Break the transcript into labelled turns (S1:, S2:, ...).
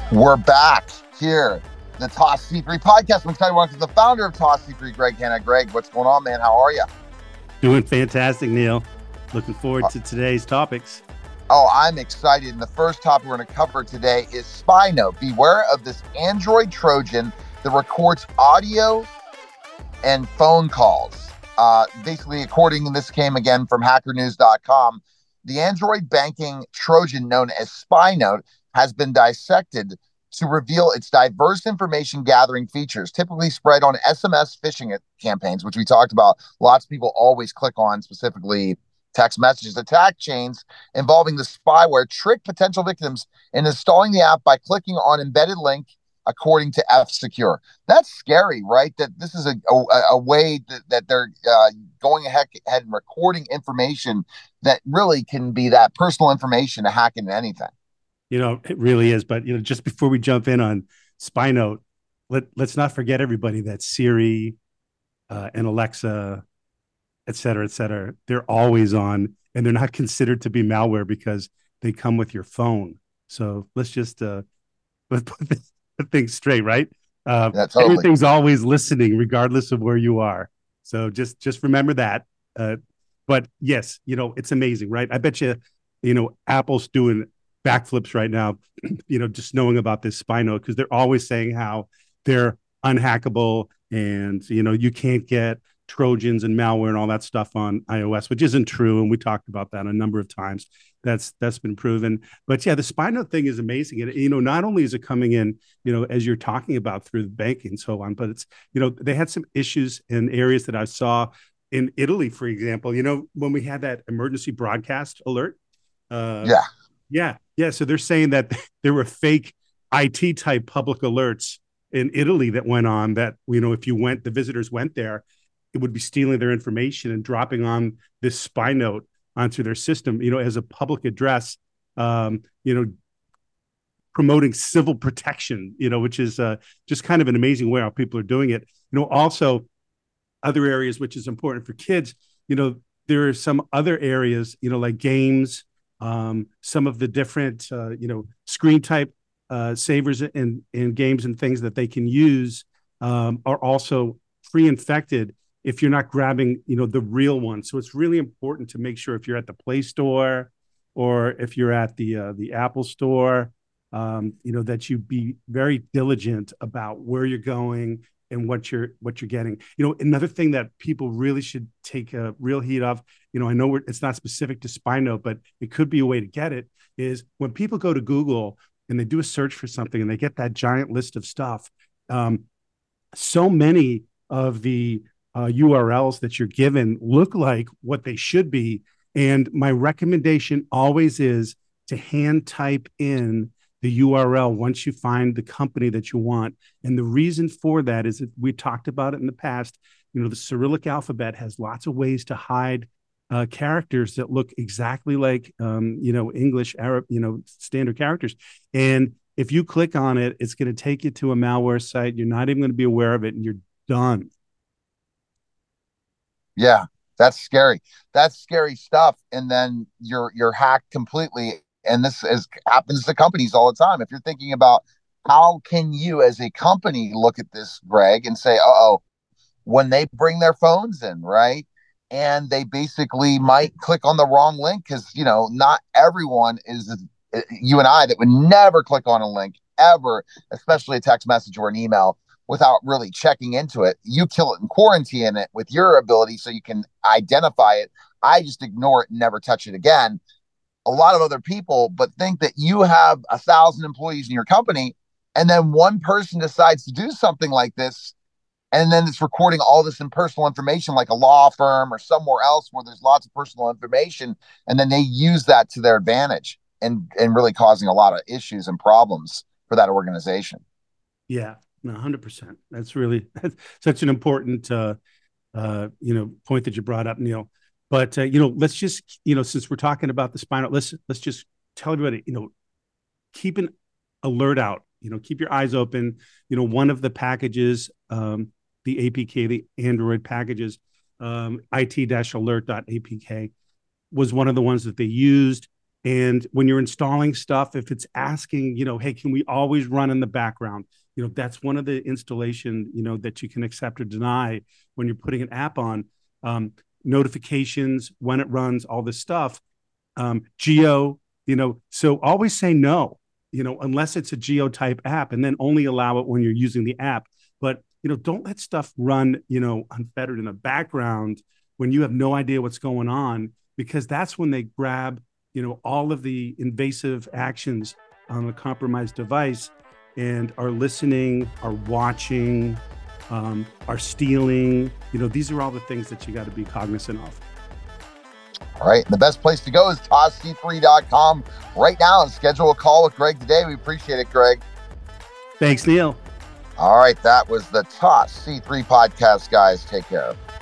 S1: We're back here, the Toss C3 podcast. I'm excited to the founder of Toss C3, Greg Hanna. Greg, what's going on, man? How are you?
S2: Doing fantastic, Neil. Looking forward to today's topics.
S1: Oh, I'm excited. And the first topic we're going to cover today is SpyNote. Beware of this Android Trojan that records audio and phone calls. Basically, this came again from hackernews.com. The Android banking Trojan known as SpyNote has been dissected to reveal its diverse information gathering features, typically spread on SMS phishing campaigns, which we talked about. Lots of people always click on, specifically text messages. Attack chains involving the spyware trick potential victims into installing the app by clicking on embedded link, according to F-Secure. That's scary, right? That this is a way that they're going ahead and recording information that really can be that personal information to hack into anything.
S2: It really is. But, just before we jump in on SpyNote, let's not forget everybody that Siri and Alexa, et cetera, they're always on, and they're not considered to be malware because they come with your phone. So let's just let's put the thing straight, right?
S1: Totally.
S2: Everything's always listening, regardless of where you are. So just remember that. But yes, it's amazing, right? I bet you, Apple's doing backflips right now, just knowing about this SpyNote, because they're always saying how they're unhackable and, you can't get Trojans and malware and all that stuff on iOS, which isn't true. And we talked about that a number of times. That's been proven. But yeah, the SpyNote thing is amazing. And, not only is it coming in, as you're talking about through the banking and so on, but it's, they had some issues in areas that I saw in Italy, for example, when we had that emergency broadcast alert. Yeah. So they're saying that there were fake IT type public alerts in Italy that went on that, if the visitors went there, it would be stealing their information and dropping on this SpyNote onto their system, as a public address, promoting civil protection, which is just kind of an amazing way how people are doing it. Also other areas, which is important for kids, there are some other areas, like games, some of the different, screen type savers in games and things that they can use are also pre-infected if you're not grabbing, the real one. So it's really important to make sure if you're at the Play Store or if you're at the Apple Store, that you be very diligent about where you're going and what you're getting. Another thing that people really should take a real heed of, I know it's not specific to SpyNote, but it could be a way to get it, is when people go to Google and they do a search for something and they get that giant list of stuff, so many of the URLs that you're given look like what they should be. And my recommendation always is to hand type in the URL once you find the company that you want. And the reason for that is that we talked about it in the past. The Cyrillic alphabet has lots of ways to hide characters that look exactly like, English, Arab, standard characters. And if you click on it, it's going to take you to a malware site. You're not even going to be aware of it, and you're done.
S1: Yeah, that's scary. That's scary stuff. And then you're hacked completely. And this happens to companies all the time. If you're thinking about how can you as a company look at this, Greg, and say, when they bring their phones in, right? And they basically might click on the wrong link because, not everyone is you and I that would never click on a link ever, especially a text message or an email, without really checking into it. You kill it and quarantine it with your ability so you can identify it. I just ignore it and never touch it again. A lot of other people, but think that you have 1,000 employees in your company, and then one person decides to do something like this, and then it's recording all this personal information, like a law firm or somewhere else where there's lots of personal information, and then they use that to their advantage and really causing a lot of issues and problems for that organization.
S2: Yeah, 100%. That's such an important point that you brought up, Neil. But let's just since we're talking about the SpyNote, let's just tell everybody, keep an alert out. Keep your eyes open. One of the packages, the APK, the Android packages, it-alert.apk was one of the ones that they used. And when you're installing stuff, if it's asking, hey, can we always run in the background? That's one of the installation, that you can accept or deny when you're putting an app on. Notifications, when it runs, all this stuff. Geo, so always say no, unless it's a geo type app, and then only allow it when you're using the app. But, don't let stuff run, unfettered in the background when you have no idea what's going on, because that's when they grab, all of the invasive actions on a compromised device and are listening, are watching, are stealing. These are all the things that you got to be cognizant of.
S1: All right. And the best place to go is TOSC3.com right now and schedule a call with Greg today. We appreciate it, Greg.
S2: Thanks, Neil.
S1: All right. That was the TOS C3 podcast, guys. Take care.